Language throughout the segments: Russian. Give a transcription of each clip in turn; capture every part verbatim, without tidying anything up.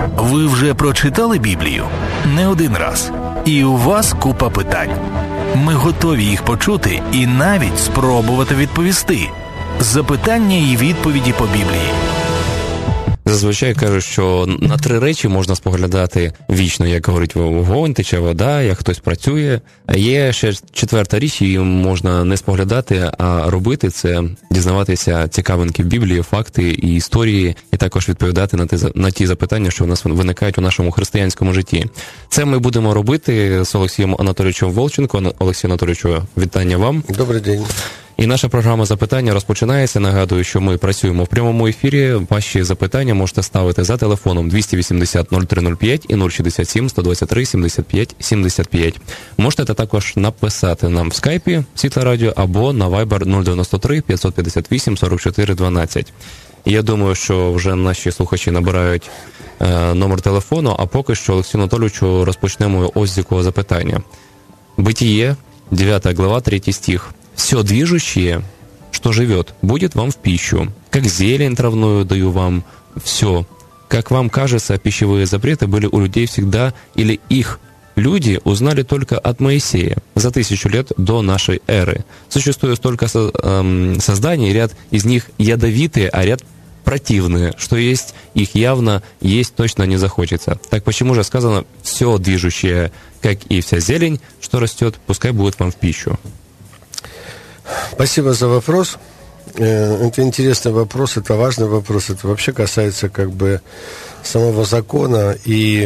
Ви вже прочитали Біблію? Не один раз. І у вас купа питань. Ми готові їх почути і навіть спробувати відповісти. Запитання і відповіді по Біблії. Зазвичай кажуть, що на три речі можна споглядати вічно, як говорить вогонь, тече вода, як хтось працює. А є ще четверта річ, її можна не споглядати, а робити – це дізнаватися цікавинки в Біблії, факти і історії, і також відповідати на ті, на ті запитання, що у нас виникають у нашому християнському житті. Це ми будемо робити з Олексієм Анатолійовичем Волченко. Олексій Анатолійович, вітання вам. Добрий день. І наша програма «Запитання» розпочинається. Нагадую, що ми працюємо в прямому ефірі. Ваші запитання можете ставити за телефоном двісті вісімдесят нуль три нуль п'ять і нуль шістдесят сім сто двадцять три сімдесят п'ять сімдесят п'ять. Можете також написати нам в скайпі Світле Радіо або на Viber нуль дев'яносто три п'ятсот п'ятдесят вісім сорок чотири дванадцять. І я думаю, що вже наші слухачі набирають е, номер телефону, а поки що, Олексію Анатолійовичу, розпочнемо ось з якого запитання. Бытие, дев'ята глава, третій стих. «Все движущее, что живет, будет вам в пищу. Как зелень травную даю вам все. Как вам кажется, пищевые запреты были у людей всегда, или их люди узнали только от Моисея за тысячу лет до нашей эры. Существует столько со, эм, созданий, ряд из них ядовитые, а ряд противные, что есть их явно, есть точно не захочется. Так почему же сказано, все движущее, как и вся зелень, что растет, пускай будет вам в пищу?» Спасибо за вопрос. Это интересный вопрос, это важный вопрос. Это вообще касается как бы самого закона. И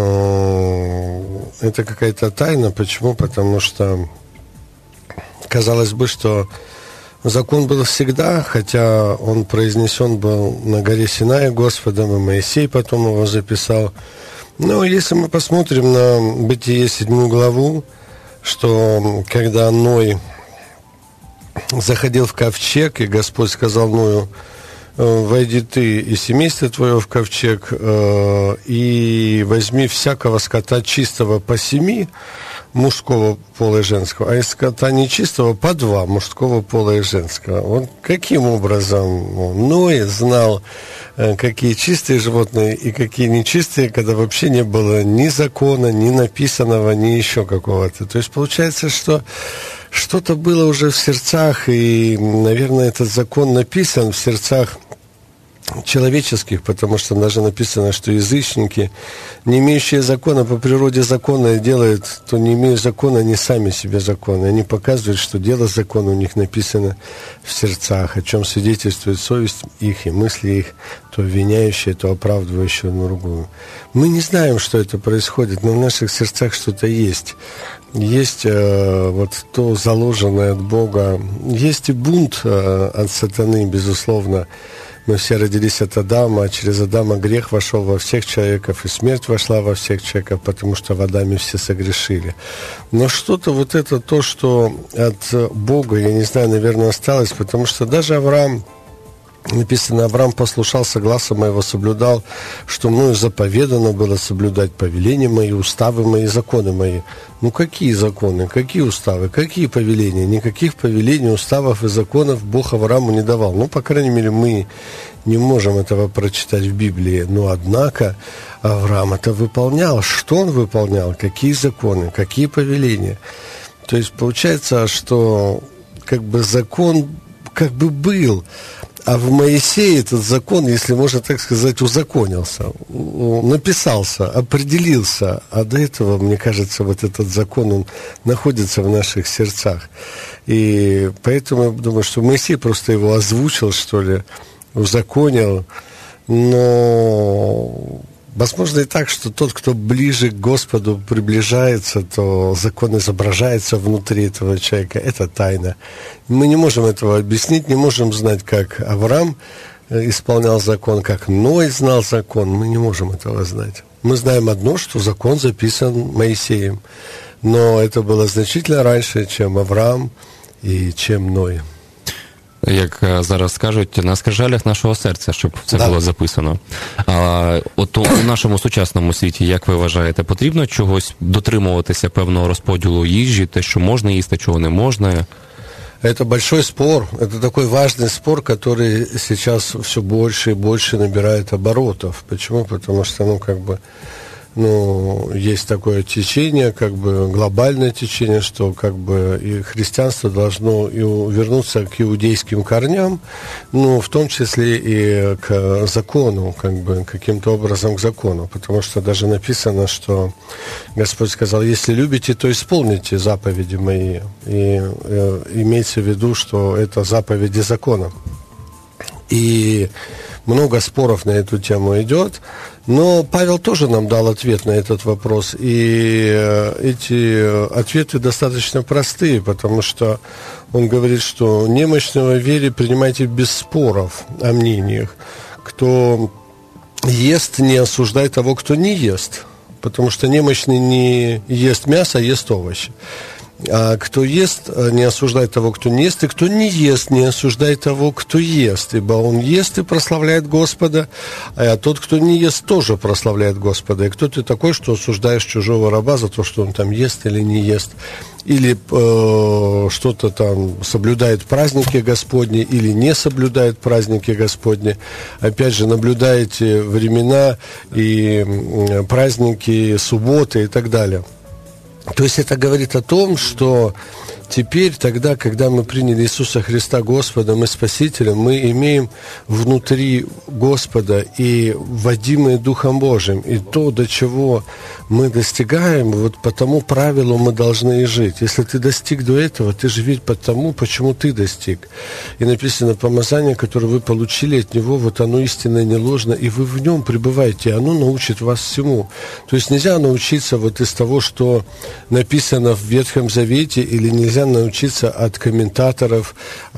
э, это какая-то тайна. Почему? Потому что казалось бы, что закон был всегда, хотя он произнесен был на горе Синай Господом, и Моисей потом его записал. Но если мы посмотрим на Бытие седьмую главу, что когда Ной заходил в ковчег, и Господь сказал Ною: «Войди ты и семейство твое в ковчег, и возьми всякого скота чистого по семи, мужского пола и женского, а из скота нечистого по два, мужского пола и женского». Вот каким образом Ной знал, какие чистые животные и какие нечистые, когда вообще не было ни закона, ни написанного, ни еще какого-то. То есть получается, что что-то было уже в сердцах, и, наверное, этот закон написан в сердцах человеческих, потому что даже написано, что язычники, не имеющие закона, по природе закона делают, то не имея закона, они сами себе законы. Они показывают, что дело закона у них написано в сердцах, о чем свидетельствует совесть их и мысли их, то обвиняющие, то оправдывающие одну другую. Мы не знаем, что это происходит, но в наших сердцах что-то есть. Есть э, вот то заложенное от Бога. Есть и бунт э, от сатаны, безусловно. Мы все родились от Адама, а через Адама грех вошел во всех человеков, и смерть вошла во всех человеков, потому что в Адаме все согрешили. Но что-то вот это то, что от Бога, я не знаю, наверное, осталось, потому что даже Авраам, написано, Авраам послушался, гласа моего соблюдал, что мною заповедано было соблюдать повеления мои, уставы мои, законы мои. Ну какие законы, какие уставы, какие повеления? Никаких повелений, уставов и законов Бог Аврааму не давал. Ну, по крайней мере, мы не можем этого прочитать в Библии. Но, однако, Авраам это выполнял. Что он выполнял? Какие законы, какие повеления? То есть, получается, что как бы закон как бы был, а в Моисее этот закон, если можно так сказать, узаконился, написался, определился. А до этого, мне кажется, вот этот закон, он находится в наших сердцах. И поэтому я думаю, что Моисей просто его озвучил, что ли, узаконил. Но возможно и так, что тот, кто ближе к Господу приближается, то закон изображается внутри этого человека. Это тайна. Мы не можем этого объяснить, не можем знать, как Авраам исполнял закон, как Ной знал закон. Мы не можем этого знать. Мы знаем одно, что закон записан Моисеем. Но это было значительно раньше, чем Авраам и чем Ной. Як зараз кажуть, на скрижалях нашого серця, щоб це да. було записано. А от у нашому сучасному світі, як ви вважаєте, потрібно чогось дотримуватися певного розподілу їжі, те, що можна їсти, чого не можна? Это большой спор, это такой важный спор, который сейчас все больше и больше набирает оборотов. Почему? Потому что, ну, как бы, ну, есть такое течение, как бы глобальное течение, что как бы и христианство должно и вернуться к иудейским корням, ну, в том числе и к закону, как бы каким-то образом к закону, потому что даже написано, что Господь сказал: если любите, то исполните заповеди мои, и э, имейте в виду, что это заповеди закона. И много споров на эту тему идет, но Павел тоже нам дал ответ на этот вопрос, и эти ответы достаточно простые, потому что он говорит, что немощного в вере принимайте без споров о мнениях. Кто ест, не осуждай того, кто не ест, потому что немощный не ест мясо, а ест овощи. А кто ест, не осуждает того, кто не ест, и кто не ест, не осуждает того, кто ест, ибо он ест и прославляет Господа, а тот, кто не ест, тоже прославляет Господа. И кто ты такой, что осуждаешь чужого раба за то, что он там ест или не ест, или э, что-то там соблюдает праздники Господни, или не соблюдает праздники Господни. Опять же, наблюдаете времена и праздники, субботы и так далее. То есть это говорит о том, что теперь, тогда, когда мы приняли Иисуса Христа Господом и Спасителем, мы имеем внутри Господа и водимые Духом Божиим. И то, до чего мы достигаем, вот по тому правилу мы должны и жить. Если ты достиг до этого, ты живи по тому, почему ты достиг. И написано: помазание, которое вы получили от Него, вот оно истинно не ложно, и вы в нем пребываете, и оно научит вас всему. То есть нельзя научиться вот из того, что написано в Ветхом Завете, или нельзя научиться от комментаторов,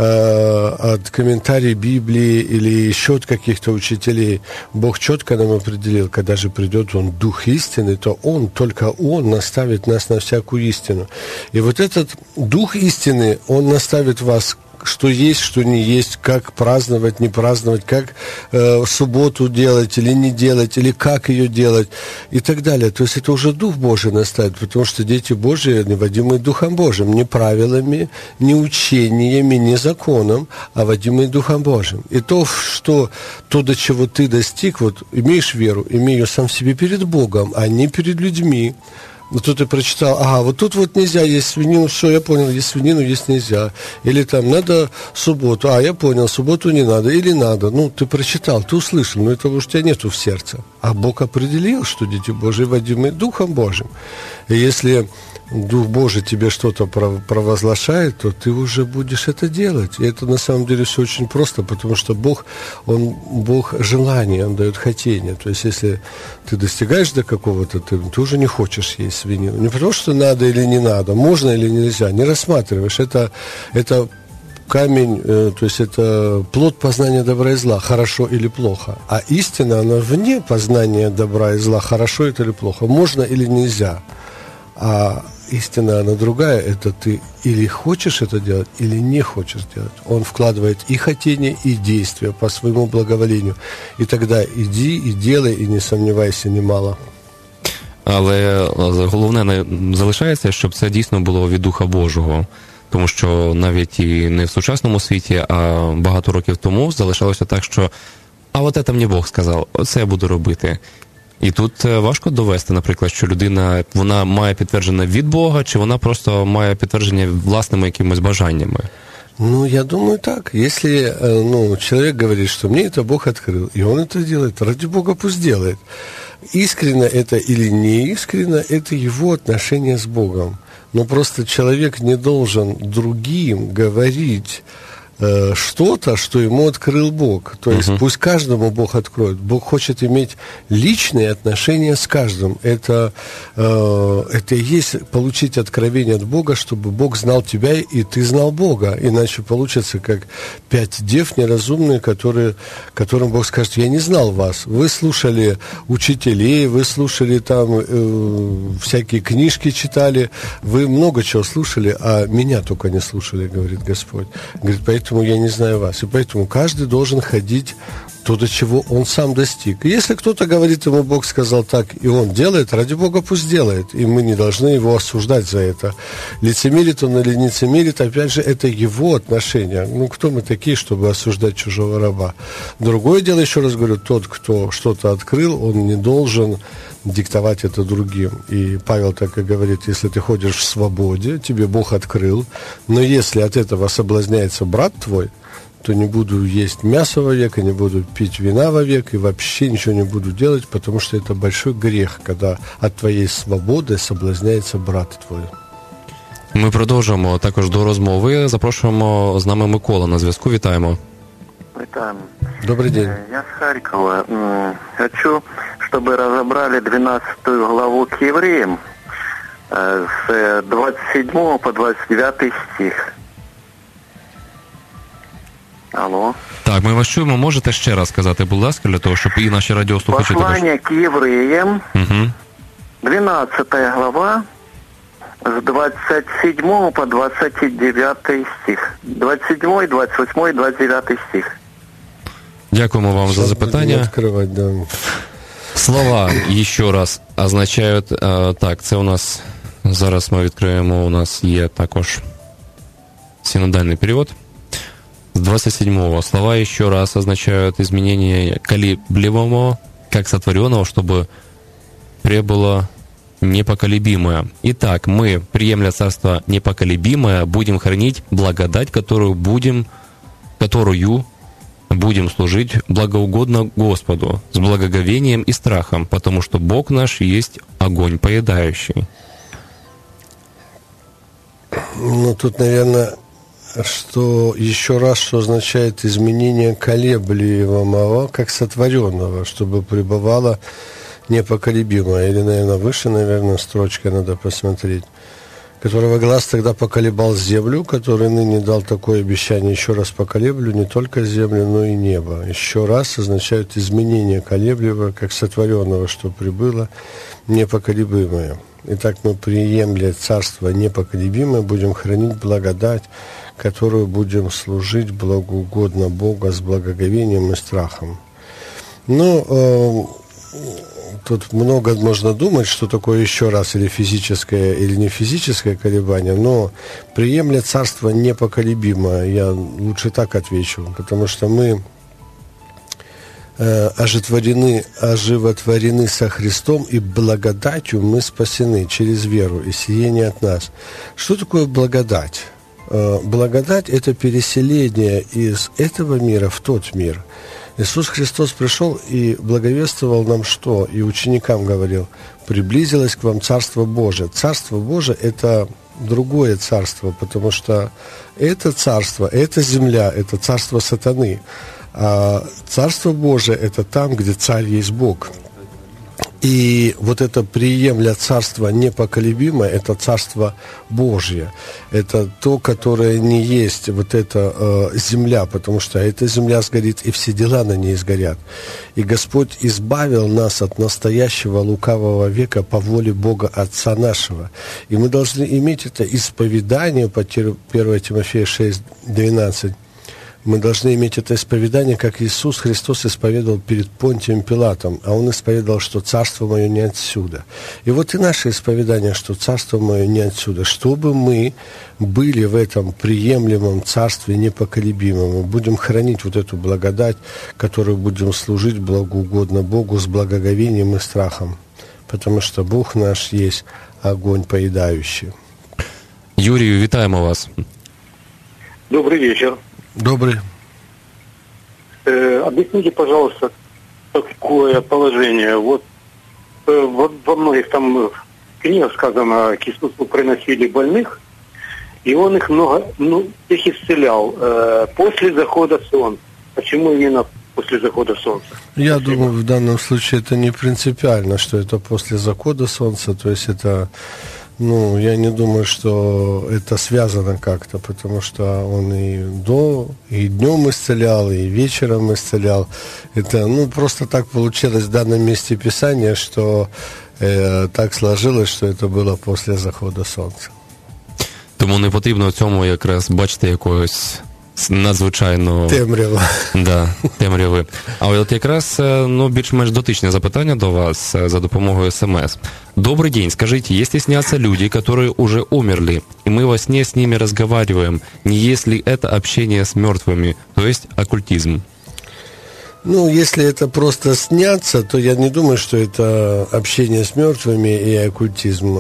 э, от комментариев Библии или еще от каких-то учителей. Бог четко нам определил, когда же придет Он, Дух истины, то Он, только Он наставит нас на всякую истину. И вот этот Дух истины, Он наставит вас, что есть, что не есть, как праздновать, не праздновать, как э, субботу делать или не делать, или как ее делать и так далее. То есть это уже Дух Божий наставит, потому что дети Божии, они водимые Духом Божиим, не правилами, не учениями, не законом, а водимые Духом Божиим. И то, что, то, до чего ты достиг, вот имеешь веру, имей ее сам себе перед Богом, а не перед людьми. Вот тут ты прочитал: ага, вот тут вот нельзя есть свинину, все, я понял, есть свинину, есть нельзя. Или там надо субботу, а, я понял, субботу не надо, или надо. Ну, ты прочитал, ты услышал, но этого у тебя нету в сердце. А Бог определил, что дети Божьи водимы Духом Божьим. И если Дух Божий тебе что-то провозглашает, то ты уже будешь это делать. И это на самом деле все очень просто, потому что Бог, Он Бог желания, Он дает хотение. То есть если ты достигаешь до какого-то, ты, ты уже не хочешь есть свинину. Не потому что надо или не надо, можно или нельзя, не рассматриваешь. Это, это камень, э, то есть это плод познания добра и зла, хорошо или плохо. А истина, она вне познания добра и зла, хорошо это или плохо, можно или нельзя. А истина, она другая, это ты или хочешь это делать, или не хочешь делать. Он вкладывает и хотение, и действие по своему благоволению. И тогда иди і делай, і не сумнівайся немало. Але головне залишається, щоб це дійсно було від Духа Божого. Тому що навіть і не в сучасному світі, а багато років тому залишалося так, що а от це мені Бог сказав, оце я буду робити. І тут важко довести, наприклад, що людина, вона має підтвердження від Бога, чи вона просто має підтвердження власними якимись бажаннями? Ну, я думаю, так. Если ну, человек говорит, что мне это Бог открыл, и он это делает, ради Бога пусть делает. Искренне это или не искренне, это его отношение с Богом. Но просто человек не должен другим говорить э, что-то, что ему открыл Бог. То есть uh-huh. пусть каждому Бог откроет. Бог хочет иметь личные отношения с каждым. Это, э, это и есть получить откровение от Бога, чтобы Бог знал тебя, и ты знал Бога. Иначе получится, как пять дев неразумные, которые, которым Бог скажет: я не знал вас. Вы слушали учителей, вы слушали там э, всякие книжки читали, вы много чего слушали, а меня только не слушали, говорит Господь. Говорит, поэтому я не знаю вас. И поэтому каждый должен ходить то, до чего он сам достиг. И если кто-то говорит ему, Бог сказал так, и он делает, ради Бога пусть делает. И мы не должны его осуждать за это. Лицемерит он или не лицемерит, опять же, это его отношения. Ну, кто мы такие, чтобы осуждать чужого раба? Другое дело, еще раз говорю, тот, кто что-то открыл, он не должен диктовать это другим. И Павел так и говорит, если ты ходишь в свободе, тебе Бог открыл, но если от этого соблазняется брат твой, то не буду есть мясо вовек, и не буду пить вина вовек, и вообще ничего не буду делать, потому что это большой грех, когда от твоєї свободи соблазняється брат твой. Ми продовжуємо також до розмови. Запрошуємо з нами Микола на зв'язку. Вітаємо. Вітаємо. Добрый день. Я с Харькова. Хочу, чтобы разобрали двенадцатую главу к евреям с двадцать седьмого по двадцать девятый стих. Алло. Так, ми вас чуємо. Можете ще раз сказати, будь ласка, для того, щоб і наші радіослухачі... Послание к евреям, угу. двенадцатая глава, с двадцать седьмого по двадцать девятый стих. двадцать седьмой, двадцать восьмой, двадцать девятый стих. Дякуємо вам за запитання. Да. Слова, ще раз, означають... А, так, це у нас... Зараз ми відкриємо, у нас є також синодальний перевод. С двадцать седьмого. Слова еще раз означают изменение колеблемого, как сотворенного, чтобы пребыло непоколебимое. Итак, мы, приемля царство непоколебимое, будем хранить благодать, которую будем, которую будем служить благоугодно Господу, с благоговением и страхом, потому что Бог наш есть огонь поедающий. Ну, тут, наверное, что еще раз, что означает изменение колеблемого, как сотворенного, чтобы пребывало непоколебимое. Или, наверное, выше, наверное, строчка надо посмотреть. Которого глаз тогда поколебал землю, который ныне дал такое обещание, еще раз поколеблю не только землю, но и небо. Еще раз означает изменение колеблемого, как сотворенного, что прибыло непоколебимое. Итак, мы, приемля царство непоколебимое, будем хранить благодать, которую будем служить благоугодно Бога с благоговением и страхом. Ну, э, тут много можно думать, что такое еще раз, или физическое, или не физическое колебание, но приемля царство непоколебимое, я лучше так отвечу, потому что мы э, оживотворены, оживотворены со Христом, и благодатью мы спасены через веру и сияние от нас. Что такое благодать? Благодать – это переселение из этого мира в тот мир. Иисус Христос пришел и благовествовал нам что? И ученикам говорил: приблизилось к вам Царство Божие. Царство Божие – это другое царство, потому что это царство, это земля, это царство сатаны. А Царство Божие – это там, где царь есть Бог. И вот это приемля царство непоколебимое, это царство Божье. Это то, которое не есть вот эта э, земля, потому что эта земля сгорит, и все дела на ней сгорят. И Господь избавил нас от настоящего лукавого века по воле Бога Отца нашего. И мы должны иметь это исповедание по первое Тимофея шесть двенадцать. Мы должны иметь это исповедание, как Иисус Христос исповедовал перед Понтием Пилатом, а Он исповедовал, что «Царство мое не отсюда». И вот и наше исповедание, что «Царство мое не отсюда», чтобы мы были в этом приемлемом царстве непоколебимом, мы будем хранить вот эту благодать, которую будем служить благоугодно Богу с благоговением и страхом, потому что Бог наш есть огонь поедающий. Юрію, вітаємо вас. Добрый вечер. Добрый. Э, объясните, пожалуйста, такое положение. Вот э, во, во многих там книгах сказано, к Иисусу приносили больных, и Он их много, ну, их исцелял э, после захода солнца. Почему именно после захода солнца? Я Спасибо. думаю, в данном случае это не принципиально, что это после захода солнца, то есть это... Ну, я не думаю, что это связано как-то, потому что он и до, и днем исцелял, и вечером исцелял. Это, ну, просто так получилось в данном месте Писания, что э, так сложилось, что это было после захода солнца. Тому не потрібно в цьому якраз бачити якогось надзвичайно... Темрява. Да, темряви. А от якраз, ну, більш-менш дотичне запитання до вас за допомогою смс. Добрый день, скажите, если снятся люди, которые уже умерли, и мы во сне с ними разговариваем, не есть ли это общение с мертвыми, то есть оккультизм? Ну, если это просто снятся, то я не думаю, что это общение с мертвыми и оккультизм.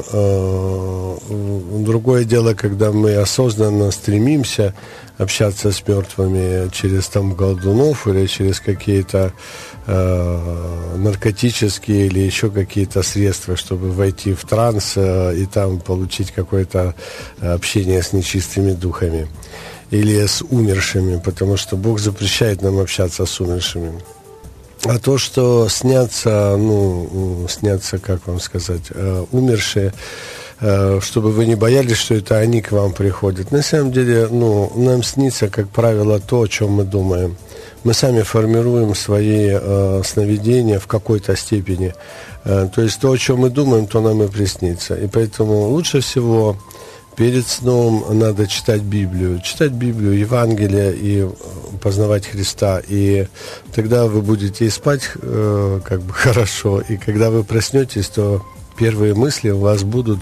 Другое дело, когда мы осознанно стремимся общаться с мертвыми через там колдунов или через какие-то э, наркотические или еще какие-то средства, чтобы войти в транс э, и там получить какое-то общение с нечистыми духами или с умершими, потому что Бог запрещает нам общаться с умершими. А то, что снятся, ну, снятся, как вам сказать, э, умершие, чтобы вы не боялись, что это они к вам приходят. На самом деле, ну, нам снится, как правило, то, о чем мы думаем. Мы сами формируем свои э, сновидения в какой-то степени. Э, то есть то, о чем мы думаем, то нам и приснится. И поэтому лучше всего перед сном надо читать Библию. Читать Библию, Евангелие и познавать Христа. И тогда вы будете и спать э, как бы хорошо. И когда вы проснетесь, то первые мысли у вас будут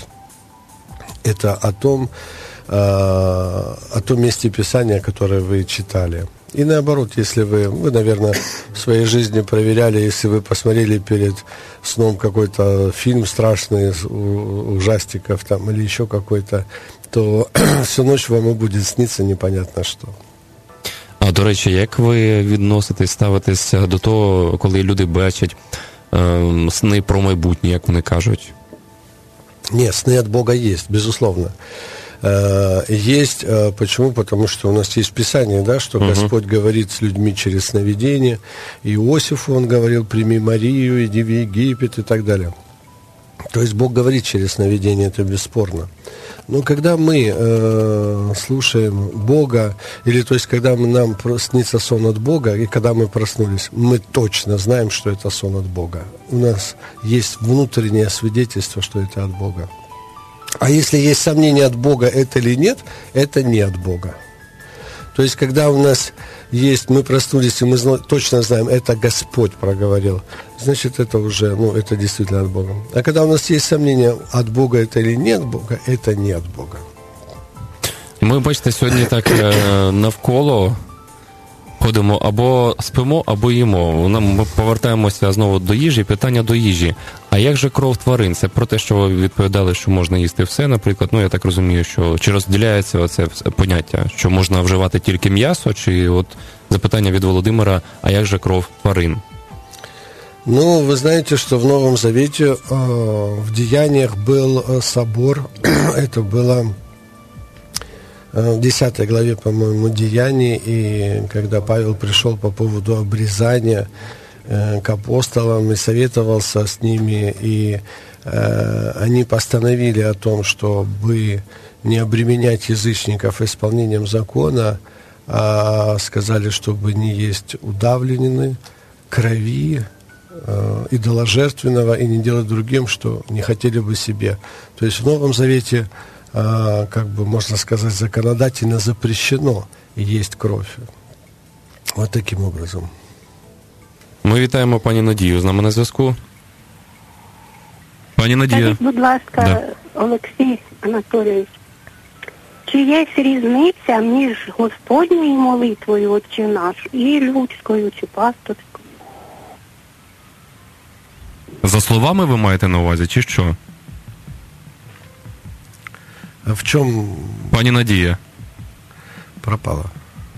это о том, э, о том месте Писания, которое вы читали. И наоборот, если вы, вы, наверное, в своей жизни проверяли, если вы посмотрели перед сном какой-то фильм страшный из ужастиков там, или еще какой-то, то всю ночь вам и будет сниться непонятно что. А, до речі, як ви відноситесь, ставитесь до того, коли люди бачать е, сни про майбутнє, як вони кажуть? Нет, сны от Бога есть, безусловно. Есть. Почему? Потому что у нас есть Писание, да, что uh-huh. Господь говорит с людьми через сновидение. Иосифу Он говорил: прими Марию, иди в Египет и так далее. То есть Бог говорит через сновидение, это бесспорно. Но когда мы э, слушаем Бога, или то есть когда мы, нам снится сон от Бога, и когда мы проснулись, мы точно знаем, что это сон от Бога. У нас есть внутреннее свидетельство, что это от Бога. А если есть сомнения, от Бога это или нет, это не от Бога. То есть, когда у нас есть, мы проснулись, и мы зна- точно знаем, это Господь проговорил, значит, это уже, ну, это действительно от Бога. А когда у нас есть сомнения, от Бога это или нет Бога, это не от Бога. Ми, бачите, сьогодні так навколо ходимо, або спимо, або їмо. Ми повертаємося знову до їжі, питання до їжі. А як же кров тварин? Це про те, що ви відповідали, що можна їсти все, наприклад. Ну, я так розумію, що чи розділяється оце поняття, що можна вживати тільки м'ясо, чи от запитання від Володимира, а як же кров тварин? Ну, вы знаете, что в Новом Завете э, в Деяниях был собор, это было в десятой главе, по-моему, Деяний, и когда Павел пришел по поводу обрезания э, к апостолам и советовался с ними, и э, они постановили о том, чтобы не обременять язычников исполнением закона, а сказали, чтобы не есть удавленины, крови, э, идоложертвенного, и не делать другим, что не хотели бы себе. То есть в Новом Завете, как бы, можно сказать, законодательно запрещено есть кровь. Вот таким образом. Ми вітаємо пані Надію. З нами на зв'язку. Пані Надія. Скажіть, будь ласка, да. Олексій Анатолійович, чи є різниця між Господньою молитвою «Отче наш» і людською чи пасторською? За словами ви маєте на увазі, чи що? А в чем... Пані Надія. Пропала.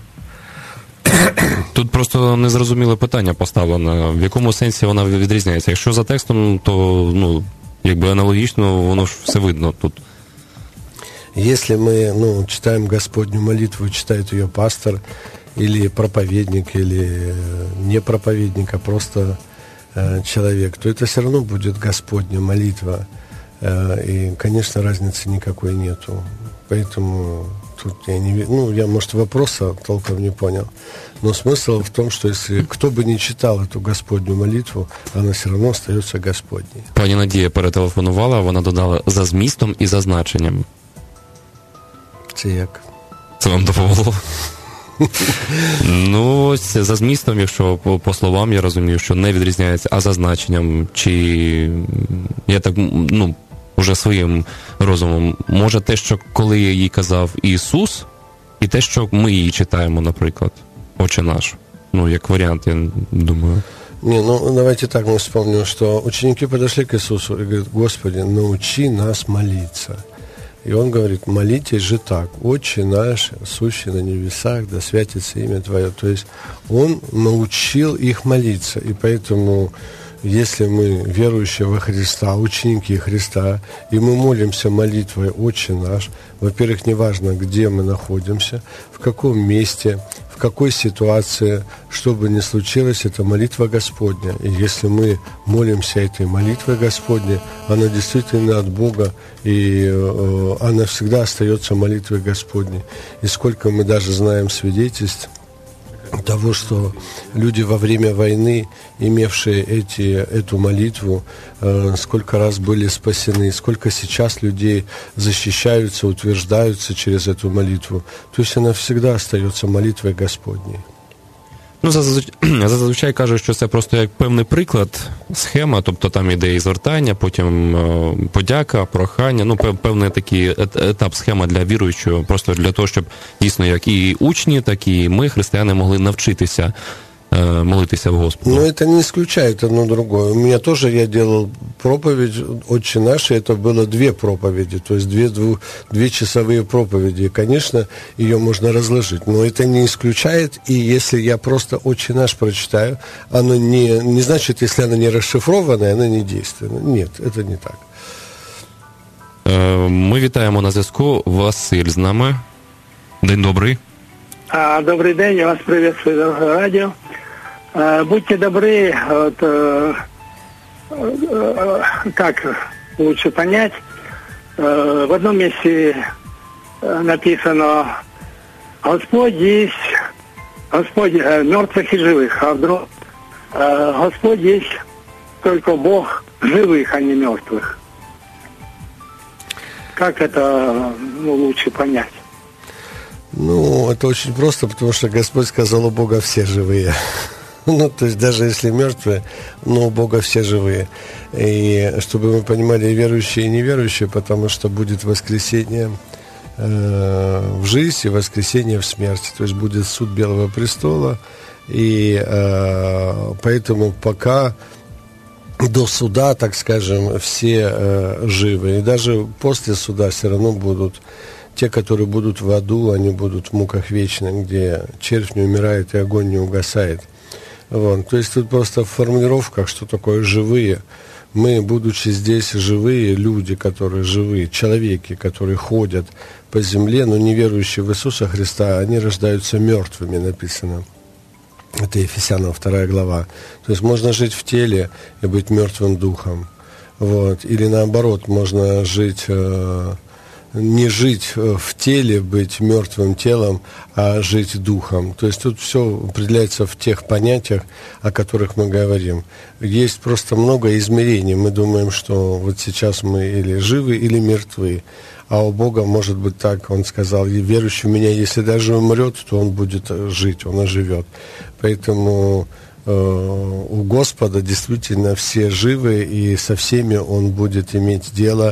Тут просто незрозуміле питання поставлено. В якому сенсі вона відрізняється? Якщо за текстом, то, ну, якби аналогічно, воно ж все видно тут. Если мы, ну, читаем Господню молитву, читает ее пастор или проповедник, или не проповедник, а просто э, человек, то это все равно будет Господня молитва. И, конечно, разницы никакой нету. Поэтому тут я не... Ну, я, может, вопроса толком не понял. Но смысл в том, что если кто бы не читал эту Господню молитву, она все равно остается Господней. Пані Надія перетелефонувала, вона додала за змістом і за значенням. Це як? Це вам допомогло? Ну, ось за змістом, якщо по, по словам, я розумію, що не відрізняється, а за значенням, чи я так, ну, уже своїм розумом, може те, що коли їй казав Ісус, і те, що ми її читаємо, наприклад, «Отче наш». Ну, як варіант, я думаю. Не, ну давайте так мы вспомним, что ученики подошли к Иисусу и говорят: Господи, научи нас молиться. И он говорит: молитесь же так: Отче наш, сущий на небесах, да святится имя Твое. То есть он научил их молиться, и поэтому, если мы верующие во Христа, ученики Христа, и мы молимся молитвой «Отче наш», во-первых, неважно, где мы находимся, в каком месте, в какой ситуации, что бы ни случилось, это молитва Господня. И если мы молимся этой молитвой Господней, она действительно от Бога, и э, она всегда остается молитвой Господней. И сколько мы даже знаем свидетельств того, что люди во время войны, имевшие эти, эту молитву, э, сколько раз были спасены, сколько сейчас людей защищаются, утверждаются через эту молитву. То есть она всегда остается молитвой Господней. Ну, зазвичай, зазвичай кажуть, що це просто як певний приклад, схема, тобто там іде і звертання, потім е, подяка, прохання, ну, певний такий етап, схема для віруючого, просто для того, щоб дійсно як і учні, так і ми, християни, могли навчитися е, молитися в Господу. Но это не исключает одно другое. У меня тоже, я делал проповедь «Отче наш», и это было две проповеди, то есть две, двух, две часовые проповеди. И, конечно, ее можно разложить, но это не исключает, и если я просто «Отче наш» прочитаю, оно не, не значит, если она не расшифрованная, она не действенна. Нет, это не так. Ми вітаємо на зв'язку. Василь з нами. День добрий. А, добрый день, я вас приветствую, дорогое радио. А, будьте добры, вот, э, э, как лучше понять, э, в одном месте написано: Господь есть, Господь э, мертвых и живых, а в другом э, Господь есть только Бог живых, а не мертвых. Как это, ну, лучше понять? Ну, это очень просто, потому что Господь сказал: у Бога все живые. Ну, то есть даже если мертвые, но у Бога все живые. И чтобы мы понимали и верующие, и неверующие, потому что будет воскресение э, в жизнь и воскресение в смерти. То есть будет суд Белого престола. И э, поэтому пока до суда, так скажем, все э, живы. И даже после суда все равно будут те, которые будут в аду, они будут в муках вечных, где червь не умирает и огонь не угасает. Вот. То есть тут просто в формулировках, что такое живые. Мы, будучи здесь живые люди, которые живые, человеки, которые ходят по земле, но не верующие в Иисуса Христа, они рождаются мертвыми, написано. Это Ефесянам вторая глава. То есть можно жить в теле и быть мертвым духом. Вот. Или наоборот, можно жить... Э, не жить в теле, быть мертвым телом, а жить духом. То есть тут все определяется в тех понятиях, о которых мы говорим. Есть просто много измерений. Мы думаем, что вот сейчас мы или живы, или мертвы. А у Бога может быть так, Он сказал: верующий в Меня, если даже умрет, то он будет жить, он оживет. Поэтому у Господа действительно все живы, и со всеми Он будет иметь дело,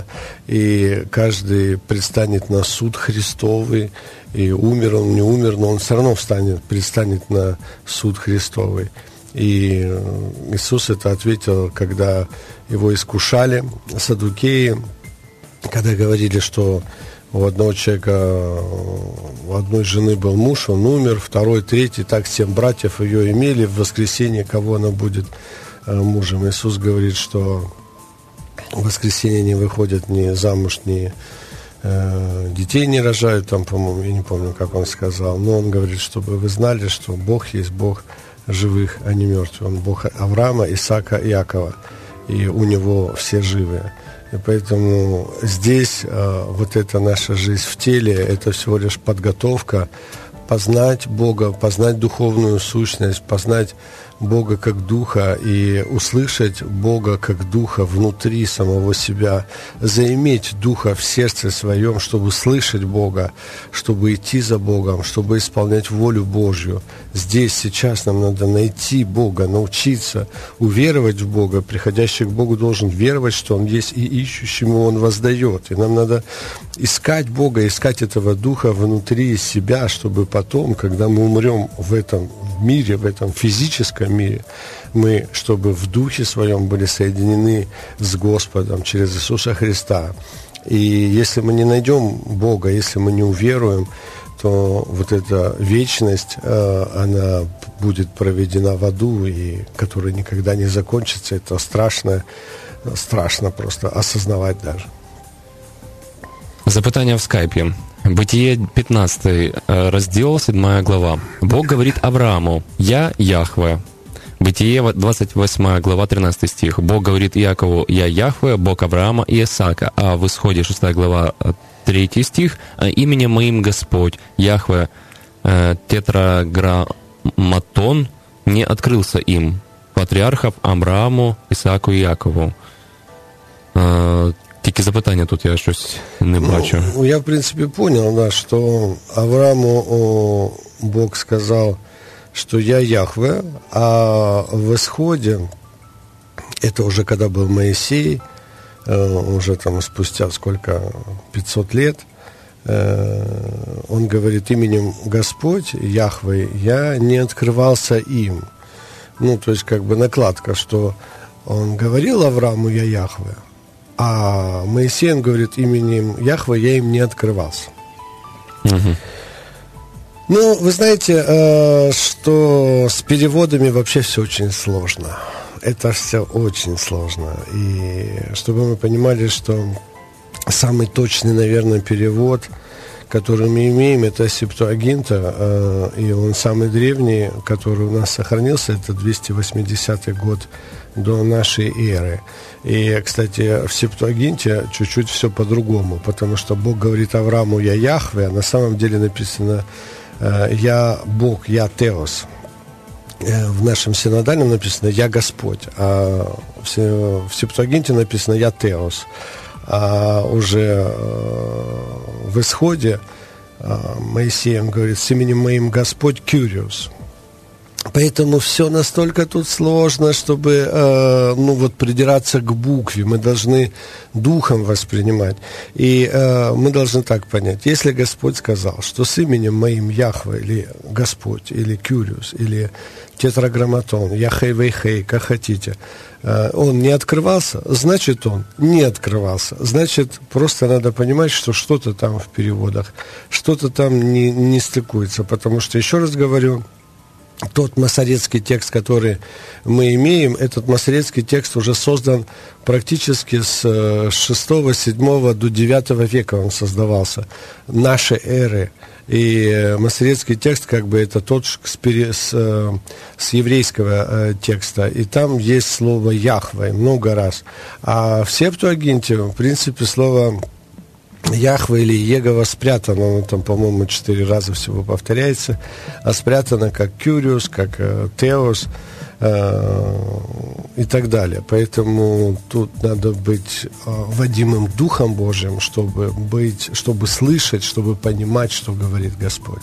и каждый предстанет на суд Христовый, и умер он, не умер, но он все равно встанет, предстанет на суд Христовый. И Иисус это ответил, когда Его искушали саддукеи, когда говорили, что у одного человека, у одной жены был муж, он умер, второй, третий, так семь братьев ее имели, в воскресенье кого она будет мужем. Иисус говорит, что в воскресенье не выходят ни замуж, ни э, детей не рожают, там, по-моему, я не помню, как он сказал, но он говорит, чтобы вы знали, что Бог есть Бог живых, а не мертвых. Он Бог Авраама, Исаака, Иакова, и у него все живые. И поэтому здесь э, вот эта наша жизнь в теле, это всего лишь подготовка познать Бога, познать духовную сущность, познать Бога как Духа и услышать Бога как Духа внутри самого себя, заиметь Духа в сердце своем, чтобы слышать Бога, чтобы идти за Богом, чтобы исполнять волю Божью. Здесь, сейчас нам надо найти Бога, научиться уверовать в Бога. Приходящий к Богу должен веровать, что Он есть, и ищущему Он воздает. И нам надо искать Бога, искать этого Духа внутри себя, чтобы потом, когда мы умрем в этом мире, в этом физическом мире, мы, чтобы в Духе Своем были соединены с Господом через Иисуса Христа. И если мы не найдем Бога, если мы не уверуем, то вот эта вечность, она будет проведена в аду, и которая никогда не закончится. Это страшно, страшно просто осознавать даже. Запитання в скайпі. Бытие пятнадцатый раздел, седьмая глава. Бог говорит Аврааму: «Я Яхве». Бытие двадцать восьмая глава, тринадцатый стих. Бог говорит Иакову: «Я Яхве, Бог Авраама и Исаака». А в Исходе шестая глава, третий стих. «Именем моим Господь, Яхве, тетраграмматон не открылся им, патріархів Аврааму, Исааку и Якову». Тільки запитання тут я щось не бачу. Ну, я, в принципе, понял, да, что Аврааму о, Бог сказал, что я Яхве, а в Исходе, это уже когда был Моисей, э, уже там спустя сколько, пятьсот лет, э, он говорит: именем Господь, Яхве, я не открывался им. Ну, то есть, как бы накладка, что он говорил Аврааму: я Яхве, а Моисей, он говорит: именем Яхве я им не открывался. Угу. Ну, вы знаете, э, что с переводами вообще все очень сложно. Это все очень сложно. И чтобы мы понимали, что самый точный, наверное, перевод, который мы имеем, это Септуагинта, э, и он самый древний, который у нас сохранился, это двести восьмидесятый год до нашей эры. И, кстати, в Септуагинте чуть-чуть все по-другому, потому что Бог говорит Аврааму: я Яхве, а на самом деле написано «я Бог, я Теос». В нашем синодальном написано «я Господь», а в Септуагинте написано «я Теос». А уже в Исходе Моисеем говорит: с именем моим Господь Кюриус. Поэтому все настолько тут сложно, чтобы э, ну, вот, придираться к букве. Мы должны духом воспринимать. И э, мы должны так понять. Если Господь сказал, что с именем моим Яхве, или Господь, или Кюриус, или тетраграмматон, Яхей-Вейхей, как хотите, э, он не открывался, значит, он не открывался. Значит, просто надо понимать, что что-то там в переводах, что-то там не, не стыкуется. Потому что, еще раз говорю, тот масоретский текст, который мы имеем, этот масоретский текст уже создан практически с шестого-седьмого до девятого века он создавался, нашей эры. И масоретский текст, как бы, это тот с, с, с еврейского текста. И там есть слово «Яхве» много раз. А в Септуагинте, в принципе, слово Яхве или Егова спрятано, оно там, по-моему, четыре раза всего повторяется, а спрятано как Кюриус, как э, Теос э, и так далее. Поэтому тут надо быть э, водимым Духом Божьим, чтобы быть, чтобы слышать, чтобы понимать, что говорит Господь.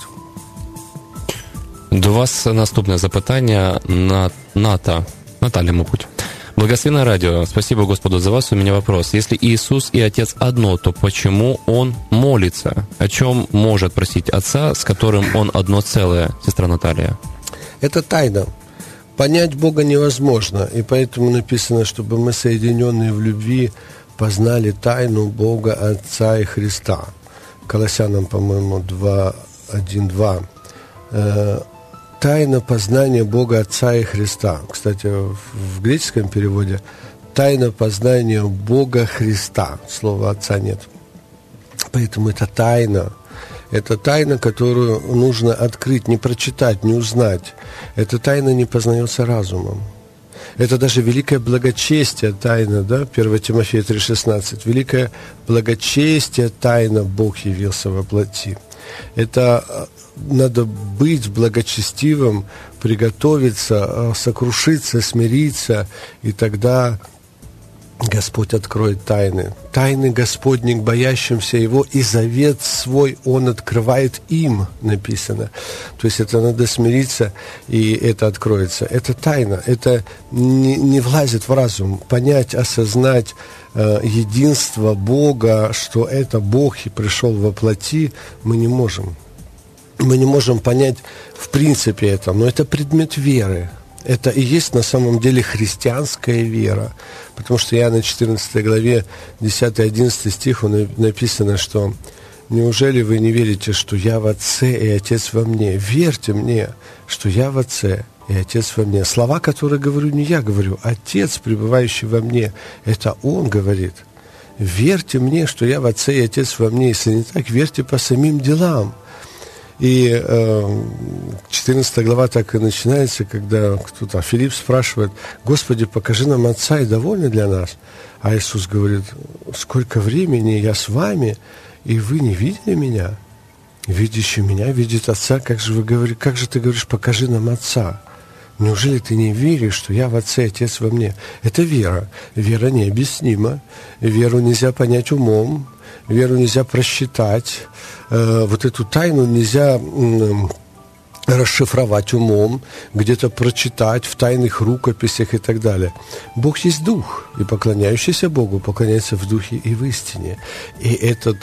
До вас наступне запитання на Ната. Наталья, мабуть. Благословенное радио. Спасибо Господу за вас. У меня вопрос. Если Иисус и Отец одно, то почему Он молится? О чем может просить Отца, с которым Он одно целое, сестра Наталья? Это тайна. Понять Бога невозможно. И поэтому написано, чтобы мы, соединенные в любви, познали тайну Бога, Отца и Христа. Колоссянам, по-моему, два, один, два. Тайна познания Бога, Отца и Христа. Кстати, в греческом переводе тайна познания Бога Христа. Слова Отца нет. Поэтому это тайна. Это тайна, которую нужно открыть, не прочитать, не узнать. Эта тайна не познается разумом. Это даже великое благочестие тайна, да, первое Тимофея три шестнадцать. Великое благочестие тайна Бог явился во плоти. Это надо быть благочестивым, приготовиться, сокрушиться, смириться, и тогда Господь откроет тайны. Тайны Господни к боящимся Его, и завет свой Он открывает им, написано. То есть это надо смириться, и это откроется. Это тайна, это не, не влазит в разум. Понять, осознать э, единство Бога, что это Бог и пришел во плоти, мы не можем. Мы не можем понять в принципе это, но это предмет веры. Это и есть на самом деле христианская вера. Потому что Иоанна четырнадцатой главе десятый-одиннадцатый стих написано, что «Неужели вы не верите, что я в Отце и Отец во мне? Верьте мне, что я в Отце и Отец во мне». Слова, которые говорю, не я говорю, Отец, пребывающий во мне, это Он говорит. Верьте мне, что я в Отце и Отец во мне. Если не так, верьте по самим делам. И э, четырнадцатая глава так и начинается, когда кто-то, Филипп спрашивает: «Господи, покажи нам Отца, и довольны для нас?» А Иисус говорит: «Сколько времени я с вами, и вы не видели меня? Видящий меня видит Отца. Как же вы говорите, как же ты говоришь, покажи нам Отца? Неужели ты не веришь, что я в Отце, Отец во мне?» Это вера. Вера необъяснима. Веру нельзя понять умом. Веру нельзя просчитать. Э, вот эту тайну нельзя э, расшифровать умом, где-то прочитать в тайных рукописях и так далее. Бог есть Дух, и поклоняющийся Богу поклоняется в Духе и в истине. И этот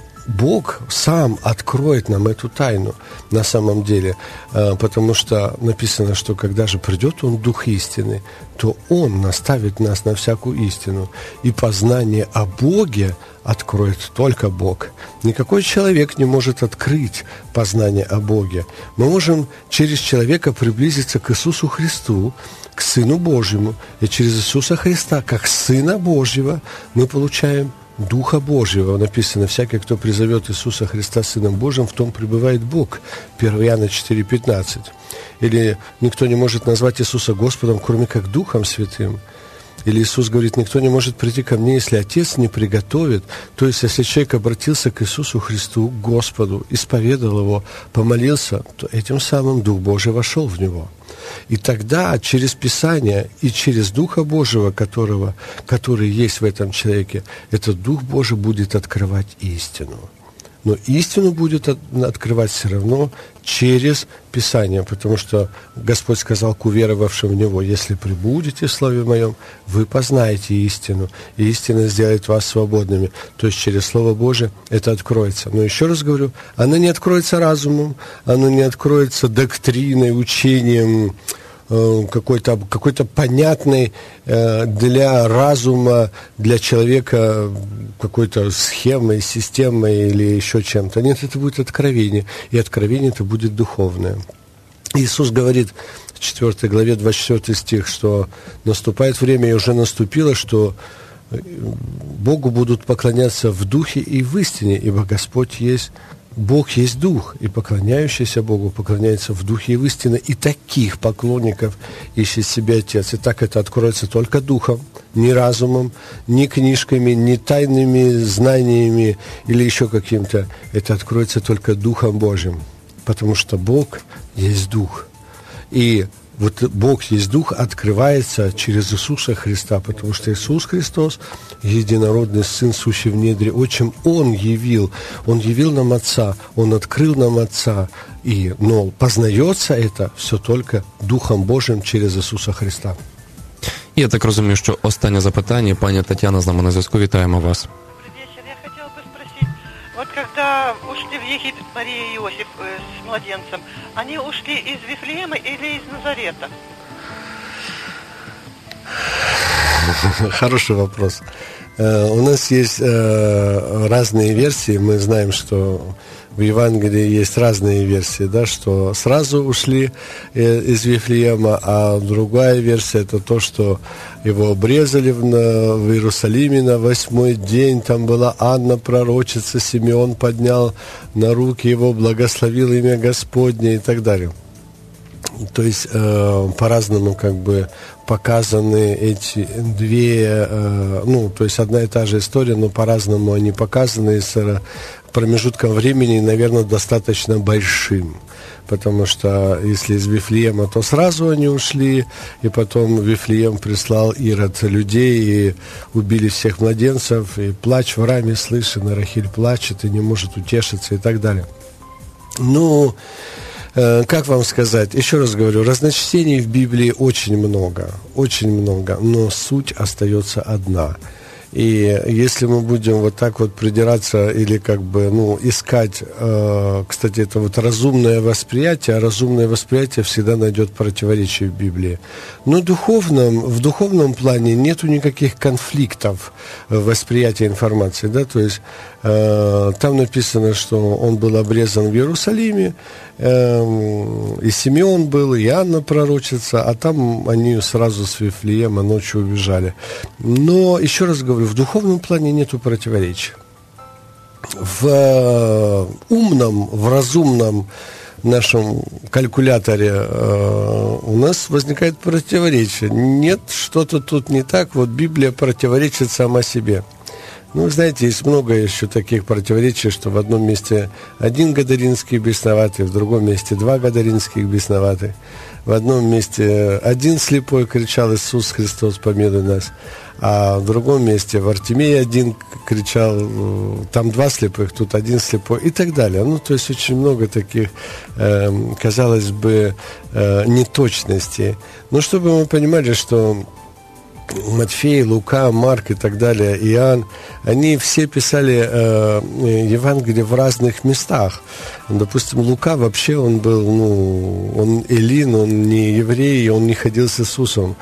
Бог сам откроет нам эту тайну на самом деле, потому что написано, что когда же придет Он, Дух истины, то Он наставит нас на всякую истину, и познание о Боге откроет только Бог. Никакой человек не может открыть познание о Боге. Мы можем через человека приблизиться к Иисусу Христу, к Сыну Божьему, и через Иисуса Христа, как Сына Божьего, мы получаем Духа Божьего. Написано: «Всякий, кто призовет Иисуса Христа Сыном Божьим, в том пребывает Бог». первое Иоанна четыре пятнадцать. Или никто не может назвать Иисуса Господом, кроме как Духом Святым. Или Иисус говорит: «Никто не может прийти ко мне, если Отец не приготовит». То есть, если человек обратился к Иисусу Христу, к Господу, исповедал Его, помолился, то этим самым Дух Божий вошел в него. И тогда через Писание и через Духа Божьего, которого, который есть в этом человеке, этот Дух Божий будет открывать истину. Но истину будет от, открывать все равно через Писание, потому что Господь сказал к уверовавшим в Него: «Если пребудете в Слове Моем, вы познаете истину, и истина сделает вас свободными». То есть через Слово Божие это откроется. Но еще раз говорю, оно не откроется разумом, оно не откроется доктриной, учением, какой-то, какой-то понятной э, для разума, для человека какой-то схемой, системой или еще чем-то. Нет, это будет откровение, и откровение это будет духовное. Иисус говорит в четвёртой главе, двадцать четвёртый стих, что наступает время, и уже наступило, что Богу будут поклоняться в духе и в истине, ибо Господь есть Бог есть Дух, и поклоняющийся Богу поклоняется в Духе и в истине, и таких поклонников ищет себе Отец. И так это откроется только Духом, не разумом, не книжками, не тайными знаниями или еще каким-то. Это откроется только Духом Божьим, потому что Бог есть Дух. И вот Бог есть Дух открывается через Иисуса Христа, потому что Иисус Христос, единородный Сын, сущий в недре Отчим, Он явил, Он явил нам Отца, Он открыл нам Отца, и, но познается это все только Духом Божьим через Иисуса Христа. Я так розумію, що останнє запитання. Пані Тетяна з нами на зв'язку. Вітаємо вас. Вот когда ушли в Египет Мария и Иосиф э, с младенцем, они ушли из Вифлеема или из Назарета? Хороший вопрос. У нас есть разные версии. Мы знаем, что в Евангелии есть разные версии, да, что сразу ушли из Вифлеема, а другая версия — это то, что его обрезали в, на, в Иерусалиме на восьмой день. Там была Анна, пророчица, Симеон поднял на руки его, благословил имя Господне и так далее. То есть э, по-разному как бы показаны эти две, э, ну, то есть одна и та же история, но по-разному они показаны с промежутком времени, наверное, достаточно большим. Потому что если из Вифлеема, то сразу они ушли, и потом Вифлеем прислал Ирод людей, и убили всех младенцев, и плач в раме слышен, и Рахиль плачет, и не может утешиться, и так далее. Ну, э, как вам сказать, еще раз говорю, разночтений в Библии очень много, очень много, но суть остается одна. И если мы будем вот так вот придираться или как бы, ну, искать, э, кстати, это вот разумное восприятие, а разумное восприятие всегда найдет противоречие в Библии. Но духовном, в духовном плане нету никаких конфликтов в восприятии информации, да, то есть э, там написано, что он был обрезан в Иерусалиме, э, и Симеон был, и Анна пророчица, а там они сразу с Вифлеема ночью убежали. Но, еще раз говорю, в духовном плане нету противоречия. В э, умном, в разумном нашем калькуляторе э, у нас возникает противоречие. Нет, что-то тут не так, вот Библия противоречит сама себе. Ну, знаете, есть много еще таких противоречий, что в одном месте один Гадаринский бесноватый, в другом месте два Гадаринских бесноватых. В одном месте один слепой кричал: «Иисус Христос, помилуй нас». А в другом месте в Артемии один кричал, там два слепых, тут один слепой, и так далее. Ну, то есть очень много таких, э, казалось бы, э, неточностей. Но чтобы мы понимали, что Матфей, Лука, Марк и так далее, Иоанн, они все писали э, Евангелие в разных местах. Допустим, Лука вообще, он был, ну, он эллин, он не еврей, он не ходил с Иисусом.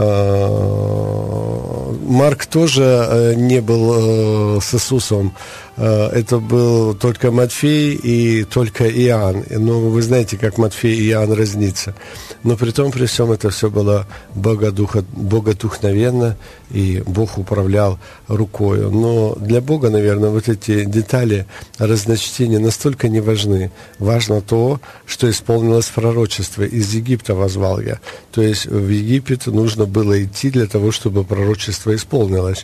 Марк тоже не был с Иисусом. Это был только Матфей и только Иоанн. Но вы знаете, как Матфей и Иоанн разнится. Но при том, при всем, это все было богодухо, богодухновенно, и Бог управлял рукою. Но для Бога, наверное, вот эти детали разночтения настолько не важны. Важно то, что исполнилось пророчество. Из Египта воззвал я. То есть в Египет нужно было идти для того, чтобы пророчество исполнилось.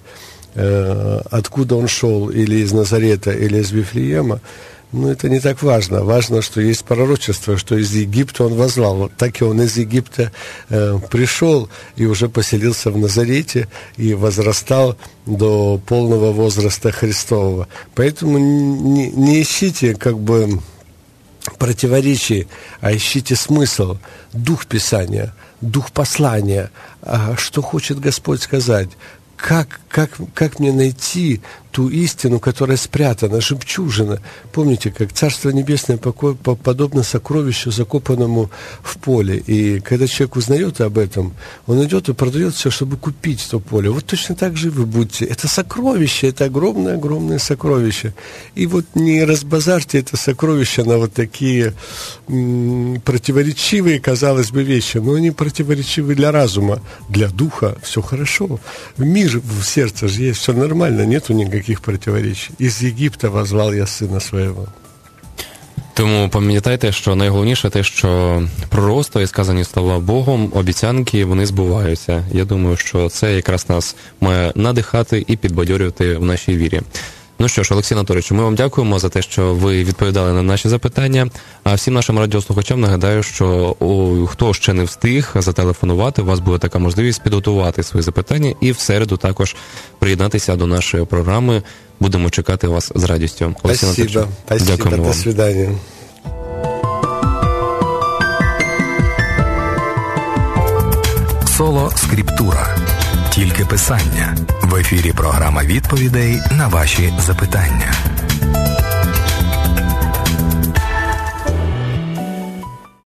Откуда он шел, или из Назарета, или из Вифлеема, ну, это не так важно. Важно, что есть пророчество, что из Египта он воззвал. Так и он из Египта э, пришел и уже поселился в Назарете и возрастал до полного возраста Христового. Поэтому не, не ищите как бы противоречий, а ищите смысл, дух Писания, дух послания, а что хочет Господь сказать. Как, как, как мне найти ту истину, которая спрятана, жемчужина? Помните, как Царство Небесное подобно сокровищу, закопанному в поле. И когда человек узнает об этом, он идет и продает все, чтобы купить то поле. Вот точно так же вы будете. Это сокровище, это огромное-огромное сокровище. И вот не разбазарьте это сокровище на вот такие м- противоречивые, казалось бы, вещи. Но они противоречивы для разума, для духа. Все хорошо. В мир, в сердце же есть все нормально, нету никаких противоречий. Із Єгипта возвав я сина свого. Тому пам'ятайте, що найголовніше те, що пророцтво і сказані слова Богом, обіцянки, вони збуваються. Я думаю, що це якраз нас має надихати і підбадьорювати в нашій вірі. Ну що ж, Олексій Анатолійович, ми вам дякуємо за те, що ви відповідали на наші запитання. А всім нашим радіослухачам нагадаю, що о, хто ще не встиг зателефонувати, у вас буде така можливість підготувати свої запитання і в середу також приєднатися до нашої програми. Будемо чекати вас з радістю. Олексій Анатолійович, дякуємо вам. До свидання. Соло Скриптура. Тільки писання. В ефірі програма відповідей на ваші запитання.